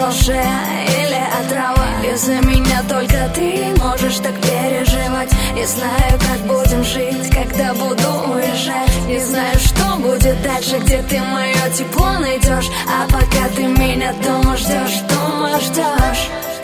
лучшее или отрава? Из-за меня только ты можешь так переживать. Не знаю, как будем жить, когда буду уезжать. Не знаю, что будет дальше, где ты мое тепло найдешь. А пока ты меня дома ждешь, дома ждешь.